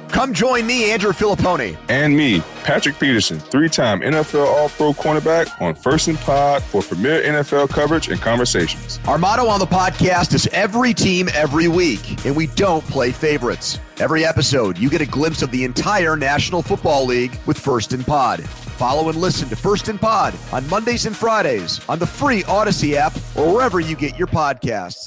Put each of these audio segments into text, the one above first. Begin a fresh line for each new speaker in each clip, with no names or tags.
Come join me, Andrew Filipponi.
And me, Patrick Peterson, 3-time NFL All-Pro cornerback on First and Pod for premier NFL coverage and conversations.
Our motto on the podcast is every team, every week, and we don't play favorites. Every episode, you get a glimpse of the entire National Football League with First and Pod. Follow and listen to First and Pod on Mondays and Fridays on the free Odyssey app or wherever you get your podcasts.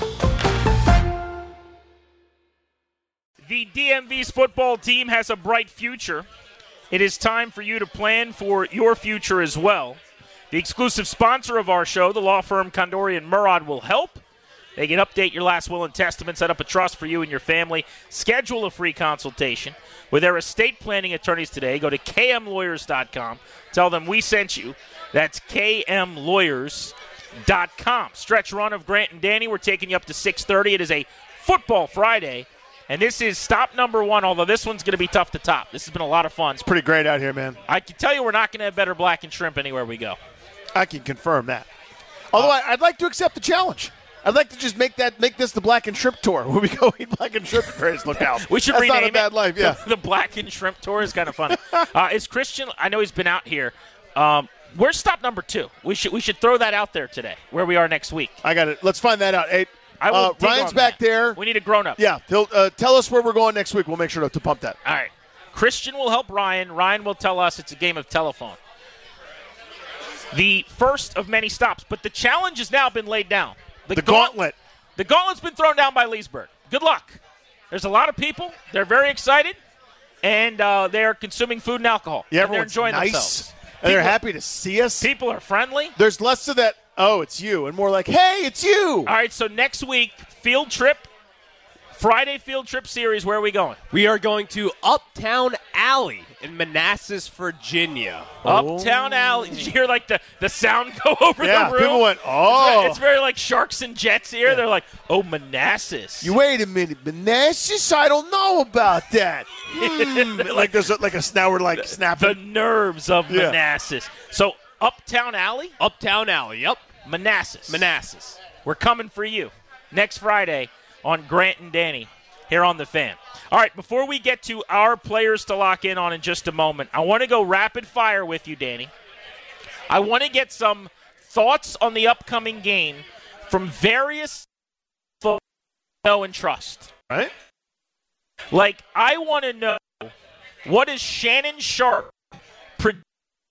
The DMV's football team has a bright future. It is time for you to plan for your future as well. The exclusive sponsor of our show, the law firm Condori & Murad, will help. They can update your last will and testament, set up a trust for you and your family, schedule a free consultation with their estate planning attorneys today. Go to kmlawyers.com. Tell them we sent you. That's kmlawyers.com. Stretch run of Grant and Danny. We're taking you up to 6:30. It is a football Friday. And this is stop number one, although this one's going to be tough to top. This has been a lot of fun.
It's pretty great out here, man.
I can tell you we're not going to have better black and shrimp anywhere we go.
I can confirm that. Although I'd like to accept the challenge. I'd like to just make this the black and shrimp tour where we go eat black and shrimp at Prairie Lookout.
We should
That's
rename
not a bad life, yeah.
The black and shrimp tour is kind of funny. Is Christian, I know he's been out here. Where's stop number 2? We should throw that out there today, where we are next week.
I got it. Let's find that out. Hey, Ryan's back there.
We need a grown-up.
Yeah, he'll tell us where we're going next week. We'll make sure to pump that.
All right. Christian will help Ryan. Ryan will tell us it's a game of telephone. The first of many stops, but the challenge has now been laid down.
The gauntlet.
The gauntlet's been thrown down by Leesburg. Good luck. There's a lot of people. They're very excited, and they're consuming food and alcohol.
Yeah,
and they're enjoying themselves.
And they're happy to see us.
People are friendly.
There's less of that, oh, it's you, and more like, hey, it's you.
All right, so next week, field trip, Friday field trip series. Where are we going?
We are going to Uptown Alley in Manassas, Virginia.
Uptown Alley. Did you hear like the sound go over the room?
Yeah, people went, oh.
It's very like Sharks and Jets here. Yeah. They're like, oh, Manassas.
You wait a minute, Manassas? I don't know about that. Like there's now we're like snapping.
The nerves of Manassas. So Uptown Alley?
Uptown Alley, yep.
Manassas. We're coming for you next Friday on Grant and Danny here on The Fan. All right, before we get to our players to lock in on in just a moment, I want to go rapid fire with you, Danny. I want to get some thoughts on the upcoming game from various folks you know and trust.
Right?
Like, I want to know, what is Shannon Sharpe predict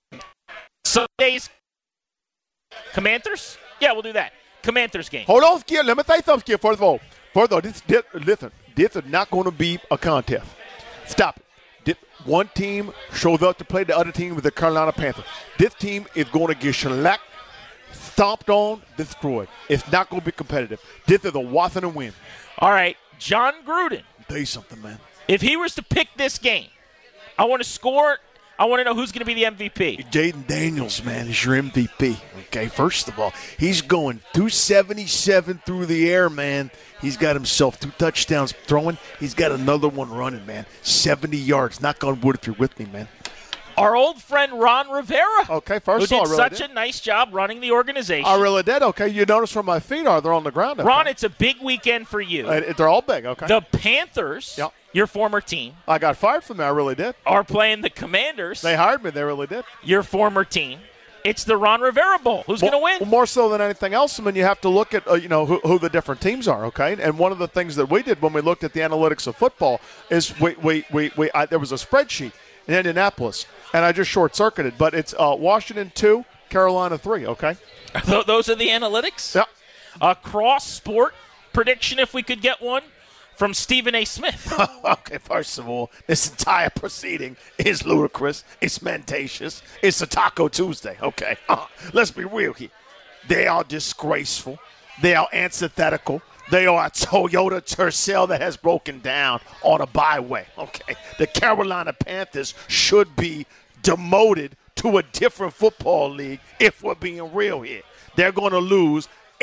Sunday's Commanders? Yeah, we'll do that. Commanders game.
Hold on, Skip. Let me say something, Skip, first of all. Listen, this is not going to be a contest. Stop it. One team shows up to play the other team with the Carolina Panthers. This team is going to get shellacked, stomped on, destroyed. It's not going to be competitive. This is a Watson and win.
All right, John Gruden.
Tell you something, man.
If he was to pick this game, I want to score. I want to know who's going to be the MVP.
Jaden Daniels, man, is your MVP. Okay, first of all, he's going 277 through the air, man. He's got himself 2 touchdowns throwing. He's got another one running, man. 70 yards. Knock on wood if you're with me, man.
Our old friend Ron Rivera.
Okay, first of all,
who did such a nice job running the organization.
I really did. Okay, you notice where my feet are. They're on the ground. Okay.
Ron, it's a big weekend for you.
They're all big, okay.
The Panthers, your former team.
I got fired from there. I really did.
Are playing the Commanders.
They hired me. They really did.
Your former team. It's the Ron Rivera Bowl. Who's going to win?
Well, more so than anything else, I mean, you have to look at who the different teams are, okay? And one of the things that we did when we looked at the analytics of football is there was a spreadsheet in Indianapolis, and I just short-circuited, but it's Washington 2, Carolina 3, okay?
Those are the analytics?
Yeah.
A cross-sport prediction, if we could get one, from Stephen A. Smith.
Okay, first of all, this entire proceeding is ludicrous. It's mendacious. It's a Taco Tuesday, okay? Let's be real here. They are disgraceful. They are antithetical. They are a Toyota Tercel that has broken down on a byway, okay? The Carolina Panthers should be demoted to a different football league if we're being real here. They're going to lose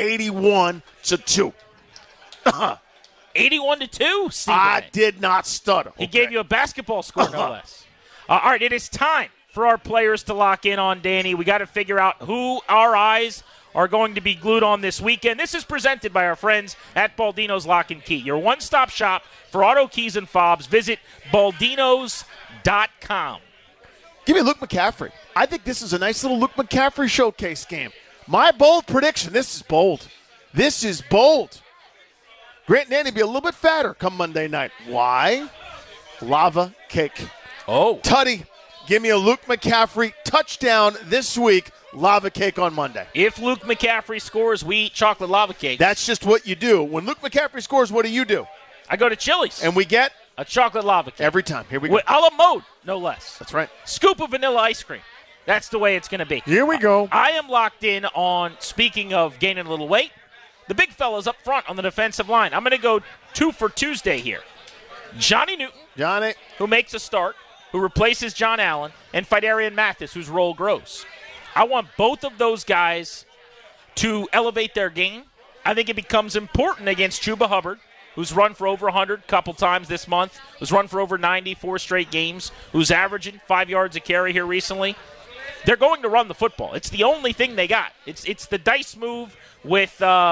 81-2.
81-2, Steve.
I did not stutter.
He gave you a basketball score, no less. All right, it is time for our players to lock in on Danny. We got to figure out who our eyes are going to be glued on this weekend. This is presented by our friends at Baldino's Lock and Key, your one-stop shop for auto keys and fobs. Visit baldinos.com.
Give me Luke McCaffrey. I think this is a nice little Luke McCaffrey showcase game. My bold prediction, this is bold. This is bold. Grant Nanny be a little bit fatter come Monday night. Why? Lava cake.
Oh.
Tutty, give me a Luke McCaffrey touchdown this week. Lava cake on Monday.
If Luke McCaffrey scores, we eat chocolate lava cake.
That's just what you do. When Luke McCaffrey scores, what do?
I go to Chili's.
And we get
a chocolate lava cake.
Every time. Here we go.
A la mode, no less.
That's right.
Scoop of vanilla ice cream. That's the way it's going to be.
Here we go.
I am locked in on, speaking of gaining a little weight, the big fellas up front on the defensive line. I'm going to go 2 for Tuesday here. Johnny Newton, who makes a start, who replaces John Allen, and Phidarian Mathis, whose role grows. I want both of those guys to elevate their game. I think it becomes important against Chuba Hubbard, who's run for over 100 a couple times this month, who's run for over 94 straight games, who's averaging 5 yards a carry here recently. They're going to run the football. It's the only thing they got. It's the dice move with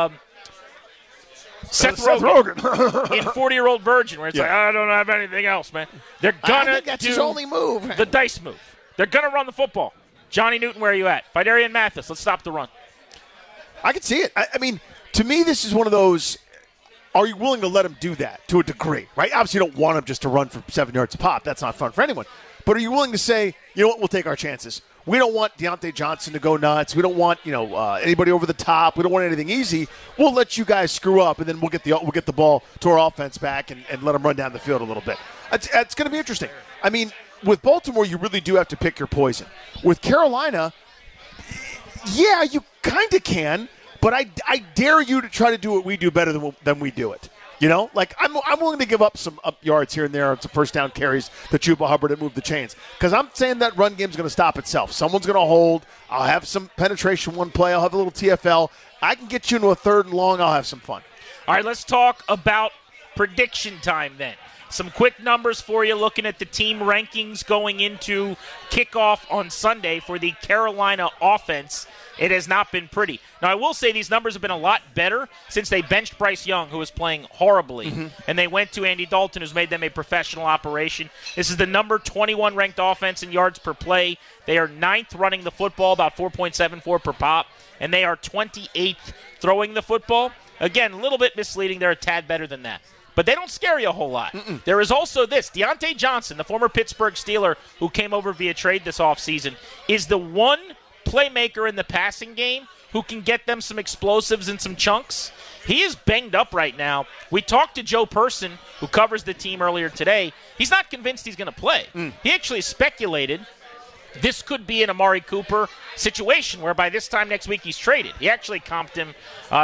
Seth Rogen in 40-Year-Old Virgin, where it's like, I don't have anything else, man. They're going to do
his only move.
The dice move. They're going to run the football. Johnny Newton, where are you at? Phidarian Mathis, let's stop the run.
I can see it. I mean, to me, this is one of those, are you willing to let him do that to a degree, right? Obviously, you don't want him just to run for 7 yards a pop. That's not fun for anyone. But are you willing to say, you know what, we'll take our chances. We don't want Deontay Johnson to go nuts. We don't want anybody over the top. We don't want anything easy. We'll let you guys screw up, and then we'll get the ball to our offense back and let them run down the field a little bit. It's going to be interesting. I mean, with Baltimore, you really do have to pick your poison. With Carolina, yeah, you kind of can, but I dare you to try to do what we do better than we do it. You know, like I'm willing to give up some yards here and there, some first down carries to Chuba Hubbard and move the chains. Because I'm saying that run game's going to stop itself. Someone's going to hold. I'll have some penetration one play. I'll have a little TFL. I can get you into a 3rd and long. I'll have some fun.
All right, let's talk about prediction time then. Some quick numbers for you looking at the team rankings going into kickoff on Sunday for the Carolina offense. It has not been pretty. Now, I will say these numbers have been a lot better since they benched Bryce Young, who was playing horribly, and they went to Andy Dalton, who's made them a professional operation. This is the number 21 ranked offense in yards per play. They are 9th running the football, about 4.74 per pop, and they are 28th throwing the football. Again, a little bit misleading. They're a tad better than that. But they don't scare you a whole lot. There is also this. Deontay Johnson, the former Pittsburgh Steeler who came over via trade this offseason, is the one playmaker in the passing game who can get them some explosives and some chunks. He is banged up right now. We talked to Joe Person, who covers the team earlier today. He's not convinced he's going to play. He actually speculated this could be an Amari Cooper situation where by this time next week he's traded. He actually comped him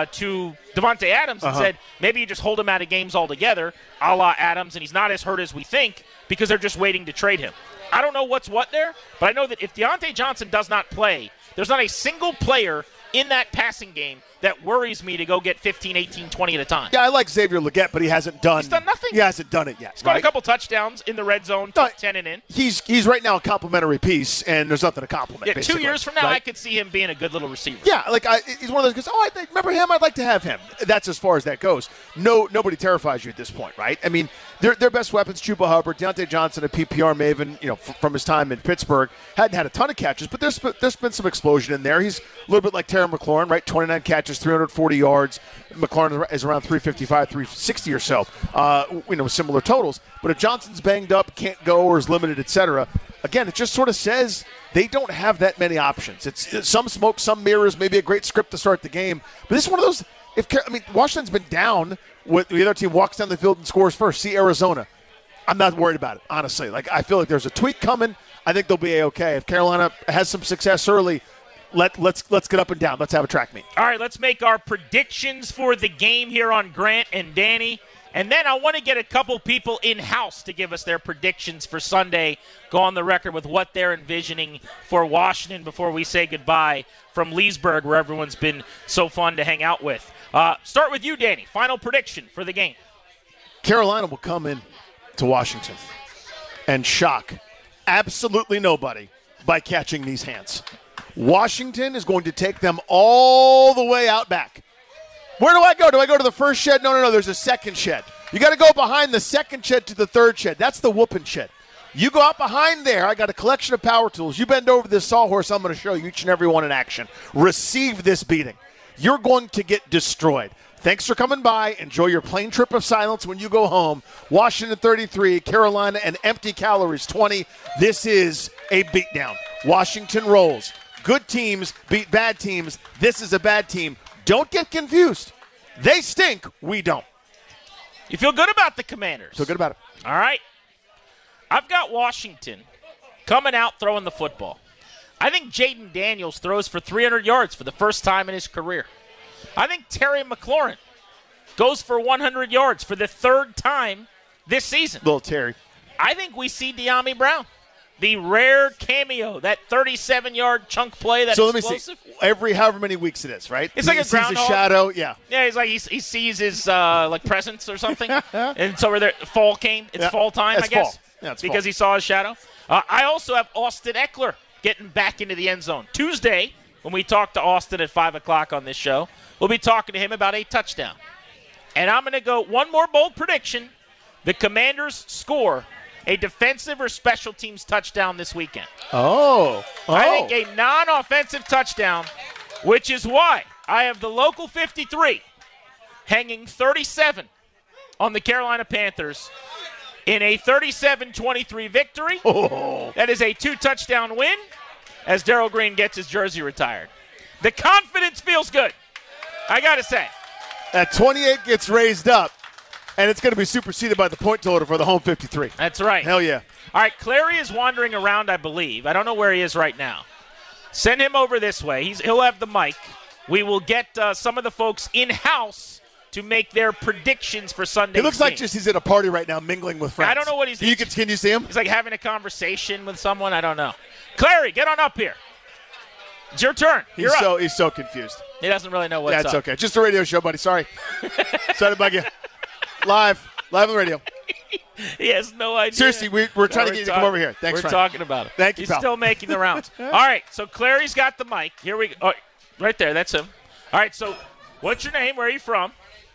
to Devontae Adams and said maybe you just hold him out of games altogether, a la Adams, and he's not as hurt as we think because they're just waiting to trade him. I don't know what's what there, but I know that if Deontay Johnson does not play, there's not a single player in that passing game that worries me to go get 15, 18, 20 at a time.
Yeah, I like Xavier Legette, but he's done
nothing.
He hasn't done it yet.
He's got a couple touchdowns in the red zone, 10 and in.
He's right now a complimentary piece, and there's nothing to compliment.
Yeah,
basically.
2 years from now,
right?
I could see him being a good little receiver.
Yeah, he's one of those guys. Oh, remember him? I'd like to have him. That's as far as that goes. Nobody terrifies you at this point, right? I mean, their best weapons: Chuba Hubbard, Deontay Johnson, a PPR maven. From his time in Pittsburgh, hadn't had a ton of catches, but there's been some explosion in there. He's a little bit like Terry McLaurin, right? 29 catches, 340 yards. McLaurin is around 355, 360 or so. Similar totals. But if Johnson's banged up, can't go, or is limited, etc., again, it just sort of says they don't have that many options. It's some smoke, some mirrors, maybe a great script to start the game. But this is one of those. Washington's been down. With the other team walks down the field and scores first. See Arizona. I'm not worried about it, honestly. I feel like there's a tweak coming. I think they'll be A-okay. If Carolina has some success early, let's get up and down. Let's have a track meet.
All right, let's make our predictions for the game here on Grant and Danny. And then I want to get a couple people in-house to give us their predictions for Sunday, go on the record with what they're envisioning for Washington before we say goodbye from Leesburg, where everyone's been so fun to hang out with. Start with you, Danny. Final prediction for the game.
Carolina will come in to Washington and shock absolutely nobody by catching these hands. Washington is going to take them all the way out back. Where do I go? Do I go to the first shed? No. There's a second shed. You got to go behind the second shed to the third shed. That's the whooping shed. You go out behind there. I got a collection of power tools. You bend over this sawhorse. I'm going to show you each and every one in action. Receive this beating. You're going to get destroyed. Thanks for coming by. Enjoy your plane trip of silence when you go home. Washington 33, Carolina and empty calories 20. This is a beatdown. Washington rolls. Good teams beat bad teams. This is a bad team. Don't get confused. They stink. We don't.
You feel good about the Commanders?
Feel good about it.
All right. I've got Washington coming out throwing the football. I think Jaden Daniels throws for 300 yards for the first time in his career. I think Terry McLaurin goes for 100 yards for the third time this season.
Little Terry.
I think we see De'Ami Brown, the rare cameo, that 37-yard chunk play, that explosive.
Let me see. Every however many weeks it is, right?
It's like a
sees
groundhog.
a shadow, yeah.
Yeah, he's like he sees his like presence or something, and so over there, fall came. It's fall time,
It's
I guess.
fall. Yeah, it's
because
fall.
he saw his shadow. I also have Austin Eckler getting back into the end zone Tuesday when we talk to Austin at 5 o'clock on this show. We'll be talking to him about a touchdown, and I'm going to go one more bold prediction: the Commanders score a defensive or special teams touchdown this weekend.
Oh.
I think a non-offensive touchdown, which is why I have the local 53 hanging 37 on the Carolina Panthers in a 37-23 victory.
Oh.
That is a 2-touchdown win as Darryl Green gets his jersey retired. The confidence feels good, I got to say.
That 28 gets raised up, and it's going to be superseded by the point total for the home 53.
That's right.
Hell yeah.
All right, Clary is wandering around, I believe. I don't know where he is right now. Send him over this way. He'll have the mic. We will get some of the folks in-house to make their predictions for Sunday.
He looks like just he's at a party right now mingling with friends.
I don't know what he's
Can you see him?
He's like having a conversation with someone. I don't know. Clary, get on up here. It's your turn. You're up.
He's so confused.
He doesn't really know what's
up. Yeah, it's okay. Just a radio show, buddy. Sorry. Sorry to bug you. Live on the radio.
He has no idea.
Seriously, we're trying to get you to come over here. Thanks,
We're talking about it.
Thank you,
He's
pal.
still making the rounds. All right, so Clary's got the mic. Here we go. Oh, right there, that's him. All right, so what's your name? Where are you from?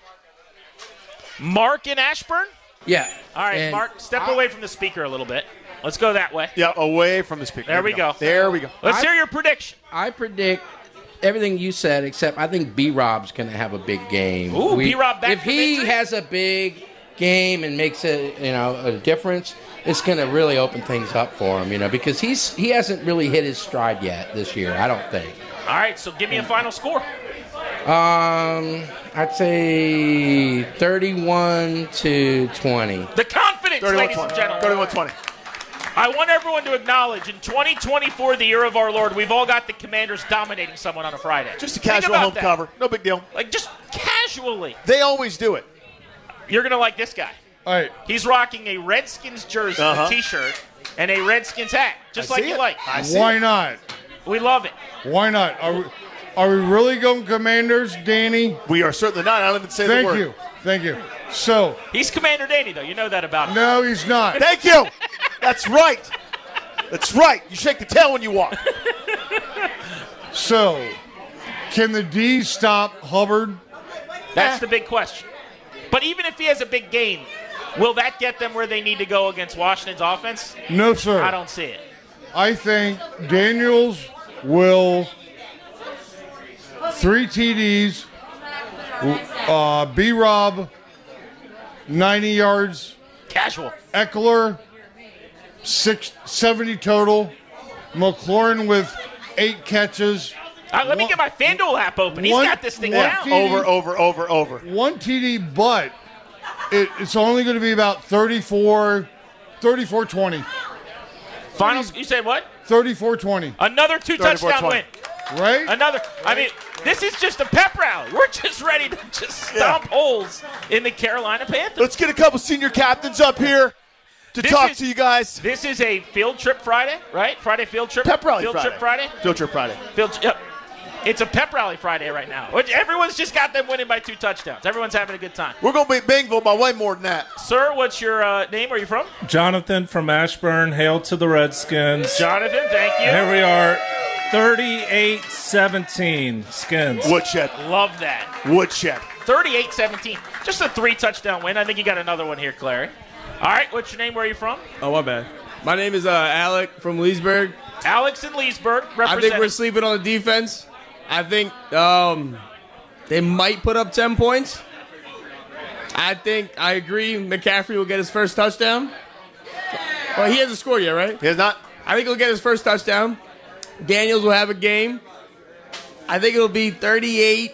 Mark in Ashburn?
Yeah.
All right, Mark, step away from the speaker a little bit. Let's go that way.
Yeah, away from the speaker.
There we go.
There we go.
Let's hear your prediction.
I predict everything you said, except I think B-Rob's going to have a big game.
Ooh, B-Rob back
If
for
he
victory?
has a big game and makes a difference, it's going to really open things up for him, because he hasn't really hit his stride yet this year, I don't think.
All right, so give me a final score.
I'd say 31-20.
The confidence, ladies and gentlemen.
31-20.
I want everyone to acknowledge in 2024, the year of our Lord, we've all got the Commanders dominating someone on a Friday.
Just a
Think
casual
about
home
that.
cover. No big deal.
Like, just casually.
They always do it.
You're going to like this guy.
All right.
He's rocking a Redskins jersey, a T-shirt, and a Redskins hat, just like you like.
Why not?
We love it.
Why not? Are we really going Commanders, Danny?
We are certainly not. I don't even say the word.
Thank you. So.
He's Commander Danny, though. You know that about him.
No, he's not.
Thank you. That's right. That's right. You shake the tail when you walk.
So, can the D stop Hubbard?
That's the big question. But even if he has a big game, will that get them where they need to go against Washington's offense?
No, sir.
I don't see it.
I think Daniels will 3 TDs, B-Rob 90 yards,
Casual.
Eckler 70 total, McLaurin with 8 catches.
Let me get my FanDuel app open. He's got this thing down.
Over.
1 TD, but it's only going to be about 34-20.
Finals, you said what?
34-20.
Another 2-touchdown win.
Right?
I mean, this is just a pep rally. We're just ready to just stomp holes in the Carolina Panthers.
Let's get a couple senior captains up here to talk to you guys.
This is a field trip Friday, right? Friday field trip.
Pep rally
field
Friday.
Trip Friday.
Field trip Friday.
Yep. It's a pep rally Friday right now. Everyone's just got them winning by 2 touchdowns. Everyone's having a good time.
We're going to beat Bingville by way more than that.
Sir, what's your name? Where are you from?
Jonathan from Ashburn. Hail to the Redskins.
Jonathan, thank you.
Here we are. 38-17, Skins.
Woodshed.
Love that.
Woodshed.
38-17. Just a 3-touchdown win. I think you got another one here, Clary. All right, what's your name? Where are you from?
Oh, my bad. My name is Alec from Leesburg.
Alex in Leesburg.
I think we're sleeping on the defense. I think they might put up 10 points. I agree McCaffrey will get his first touchdown. Well, he hasn't scored yet, right?
He has not.
I think he'll get his first touchdown. Daniels will have a game. I think it'll be 38-10.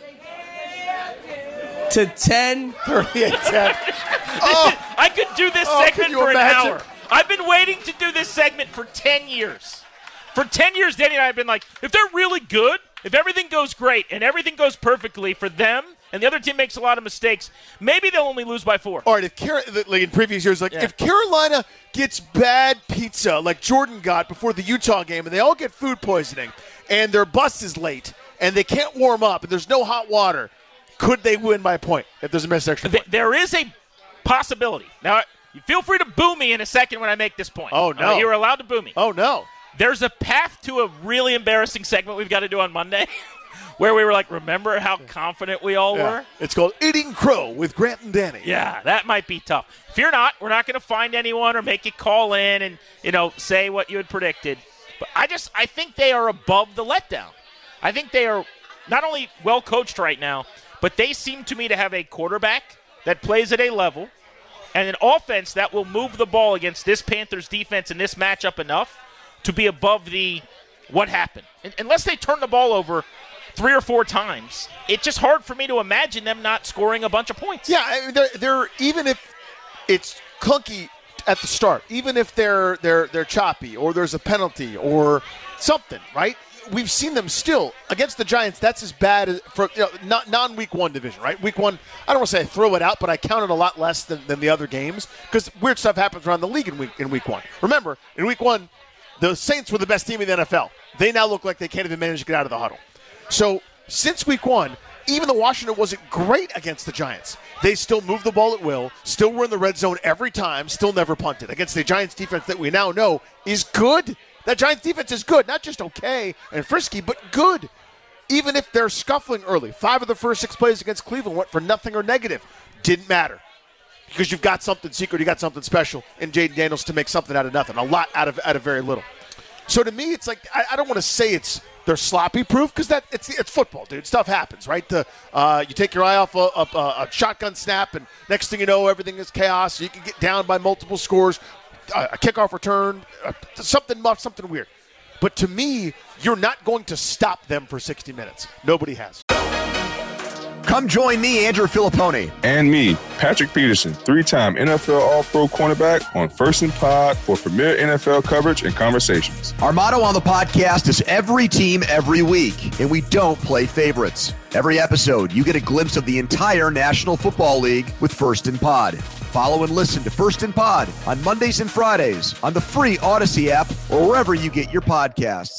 38-10.
Oh, I could do this segment for an
imagine?
hour. I've been waiting to do this segment for 10 years. For 10 years, Danny and I have been like, if they're really good, if everything goes great and everything goes perfectly for them and the other team makes a lot of mistakes, maybe they'll only lose by 4.
All right, like in previous years, if Carolina gets bad pizza like Jordan got before the Utah game and they all get food poisoning and their bus is late and they can't warm up and there's no hot water, could they win by a point if there's a missed extra point?
There is a possibility. Now, you feel free to boo me in a second when I make this point.
Oh, no.
You're allowed to boo me.
Oh, no.
There's a path to a really embarrassing segment we've got to do on Monday where we were like, remember how confident we all were?
It's called Eating Crow with Grant and Danny.
Yeah, that might be tough. Fear not, we're not going to find anyone or make you call in and, say what you had predicted. But I think they are above the letdown. I think they are not only well coached right now, but they seem to me to have a quarterback that plays at a level and an offense that will move the ball against this Panthers defense in this matchup enough to be above the what happened. Unless they turn the ball over 3 or 4 times, it's just hard for me to imagine them not scoring a bunch of points.
Yeah, I mean, they're even if it's clunky at the start, even if they're choppy or there's a penalty or something, right? We've seen them still against the Giants. That's as bad as for non-week 1 division, right? Week 1, I don't want to say I throw it out, but I count it a lot less than the other games because weird stuff happens around the league in week 1. Remember, in week 1, the Saints were the best team in the NFL. They now look like they can't even manage to get out of the huddle. So since week 1, even though Washington wasn't great against the Giants, they still moved the ball at will, still were in the red zone every time, still never punted against the Giants defense that we now know is good. That Giants defense is good, not just okay and frisky, but good. Even if they're scuffling early. 5 of the first 6 plays against Cleveland went for nothing or negative. Didn't matter. Because you've got something secret, you got something special in Jaden Daniels to make something out of nothing, a lot out of very little. So to me, it's like I don't want to say they're sloppy proof because it's football, dude. Stuff happens, right? You take your eye off a shotgun snap, and next thing you know, everything is chaos. You can get down by multiple scores, a kickoff return, something weird. But to me, you're not going to stop them for 60 minutes. Nobody has.
Come join me, Andrew Filippone.
And me, Patrick Peterson, 3-time NFL All-Pro cornerback on First and Pod for premier NFL coverage and conversations.
Our motto on the podcast is every team, every week, and we don't play favorites. Every episode, you get a glimpse of the entire National Football League with First and Pod. Follow and listen to First and Pod on Mondays and Fridays on the free Odyssey app or wherever you get your podcasts.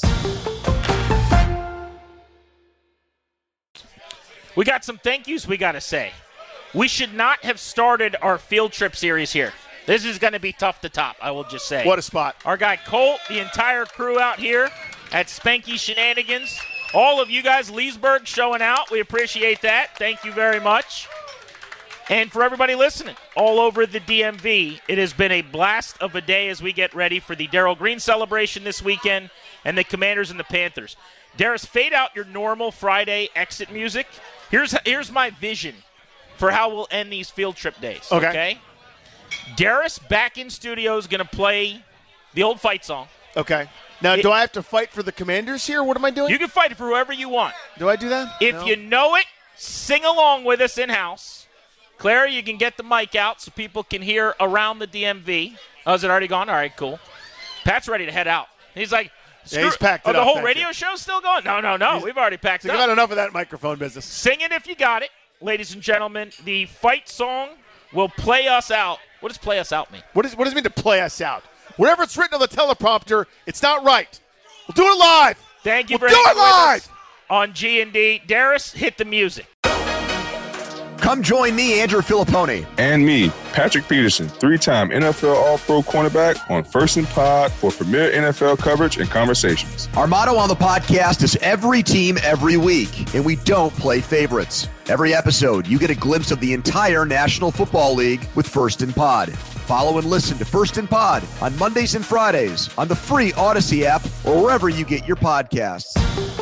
We got some thank yous we got to say. We should not have started our field trip series here. This is going to be tough to top, I will just say.
What a spot.
Our guy Colt, the entire crew out here at Spanky Shenanigans. All of you guys, Leesburg, showing out. We appreciate that. Thank you very much. And for everybody listening all over the DMV, it has been a blast of a day as we get ready for the Darryl Green celebration this weekend and the Commanders and the Panthers. Darius, fade out your normal Friday exit music. Here's my vision for how we'll end these field trip days. Okay? Darius back in studio is going to play the old fight song.
Okay. Now, do I have to fight for the Commanders here? What am I doing?
You can fight for whoever you want.
Do I do that?
If you know it, sing along with us in-house. Claire, you can get the mic out so people can hear around the DMV. Oh, is it already gone? All right, cool. Pat's ready to head out. He's like,
yeah, he's packed it
the
up.
whole radio show's still going? No. We've already packed it up.
Got enough of that microphone business.
Sing it if you got it. Ladies and gentlemen, the fight song will play us out. What does play us out mean?
What does it mean to play us out? Wherever it's written on the teleprompter, it's not right. We'll do it live.
Thank you
we'll
for
do it live
on G&D. Darius, hit the music.
Come join me, Andrew Filippone.
And me, Patrick Peterson, 3-time NFL All-Pro cornerback on First and Pod for premier NFL coverage and conversations.
Our motto on the podcast is every team, every week, and we don't play favorites. Every episode, you get a glimpse of the entire National Football League with First and Pod. Follow and listen to First and Pod on Mondays and Fridays on the free Odyssey app or wherever you get your podcasts.